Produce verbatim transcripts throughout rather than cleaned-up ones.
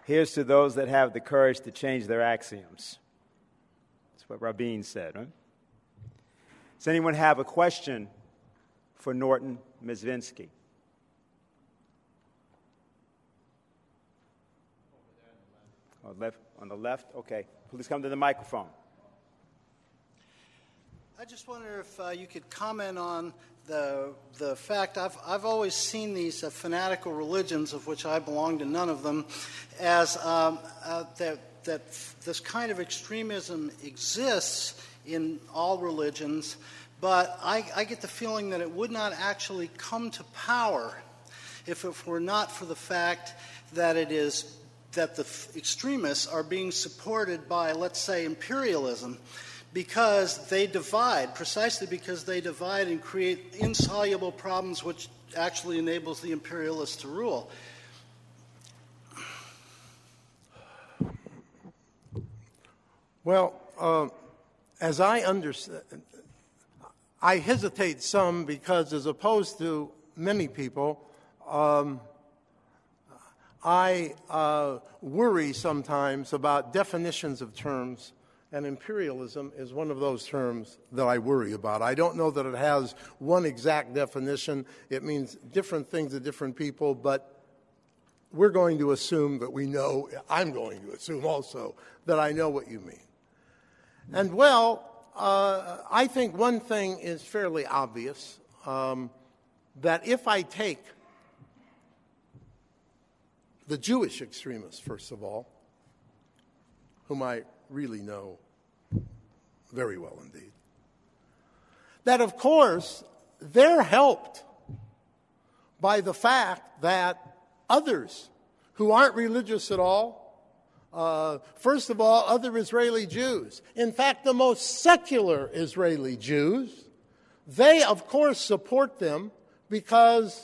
Here's to those that have the courage to change their axioms. That's what Rabin said, right? Does anyone have a question for Norton Mizvinsky? On the left, on the left? Okay. Please come to the microphone. I just wonder if uh, you could comment on the the fact I've I've always seen these uh, fanatical religions, of which I belong to none of them, as um, uh, that that this kind of extremism exists in all religions, but I, I get the feeling that it would not actually come to power if it were not for the fact that it is that the f- extremists are being supported by, let's say, imperialism. Because they divide, precisely because they divide and create insoluble problems which actually enables the imperialists to rule. Well, uh, as I understand, I hesitate some because as opposed to many people, um, I uh, worry sometimes about definitions of terms. And imperialism is one of those terms that I worry about. I don't know that it has one exact definition. It means different things to different people, but we're going to assume that we know, I'm going to assume also, that I know what you mean. And, well, uh, I think one thing is fairly obvious, um, that if I take the Jewish extremists, first of all, whom I really know very well indeed, that, of course, they're helped by the fact that others who aren't religious at all, uh, first of all, other Israeli Jews, in fact, the most secular Israeli Jews, they, of course, support them because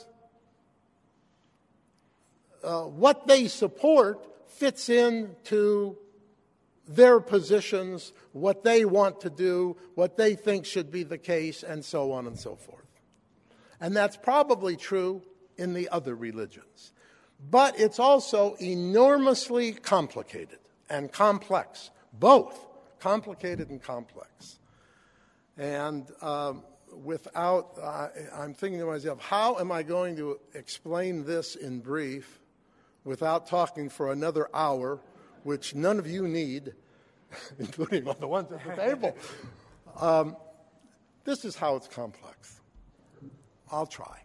uh, what they support fits into their positions, what they want to do, what they think should be the case, and so on and so forth. And that's probably true in the other religions. But it's also enormously complicated and complex, both complicated and complex. And um, without, uh, I'm thinking to myself, how am I going to explain this in brief without talking for another hour, which none of you need, including on the ones at the table. Um, this is how it's complex. I'll try.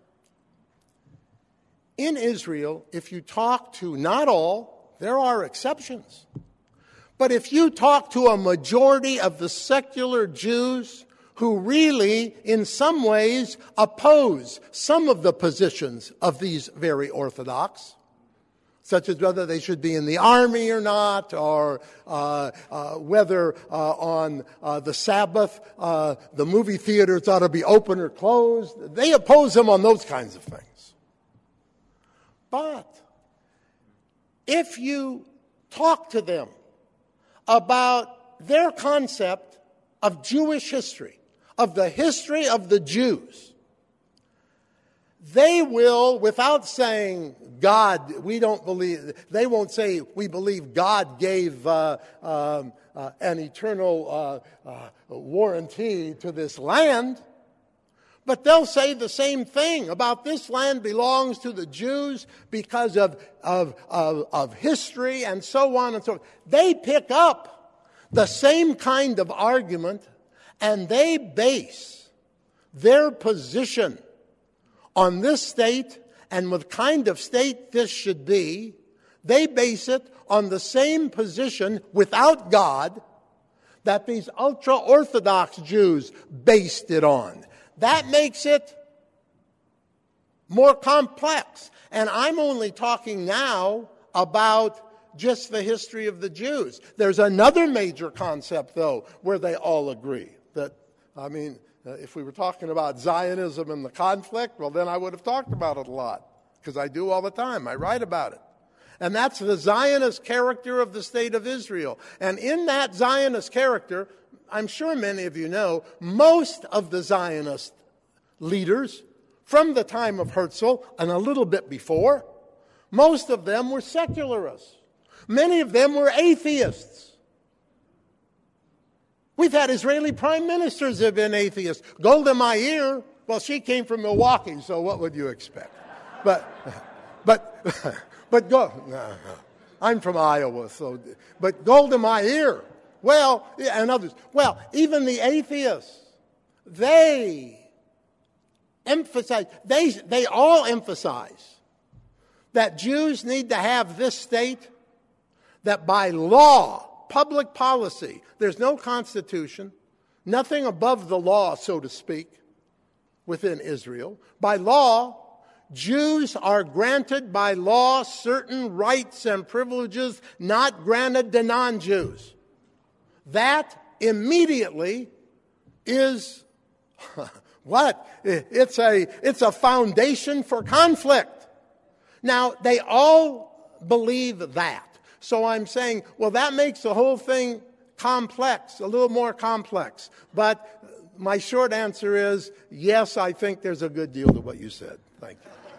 In Israel, if you talk to, not all, there are exceptions, but if you talk to a majority of the secular Jews who really, in some ways, oppose some of the positions of these very Orthodox, such as whether they should be in the army or not, or uh, uh, whether uh, on uh, the Sabbath uh, the movie theaters ought to be open or closed. They oppose them on those kinds of things. But if you talk to them about their concept of Jewish history, of the history of the Jews, they will, without saying God, we don't believe, they won't say we believe God gave uh, um, uh, an eternal uh, uh, warranty to this land, but they'll say the same thing about this land belongs to the Jews because of, of, of, of history and so on and so on. They pick up the same kind of argument and they base their position on this state and what kind of state this should be. They base it on the same position without God that these ultra-Orthodox Jews based it on. That makes it more complex. And I'm only talking now about just the history of the Jews. There's another major concept, though, where they all agree. That, I mean, uh, if we were talking about Zionism and the conflict, well, then I would have talked about it a lot, because I do all the time. I write about it. And that's the Zionist character of the State of Israel. And in that Zionist character, I'm sure many of you know, most of the Zionist leaders from the time of Herzl and a little bit before, most of them were secularists. Many of them were atheists. We've had Israeli prime ministers who have been atheists. Golda Meir, well, she came from Milwaukee, so what would you expect? But, but, but go. No, no. I'm from Iowa, so. But Golda Meir, well, and others. Well, even the atheists, they emphasize. They they all emphasize that Jews need to have this state. That by law, public policy, there's no constitution, nothing above the law, so to speak, within Israel. By law, Jews are granted by law certain rights and privileges not granted to non-Jews. That immediately is what? It's a, it's a foundation for conflict. Now, they all believe that. So I'm saying, well, that makes the whole thing complex, a little more complex. But my short answer is, yes, I think there's a good deal to what you said. Thank you.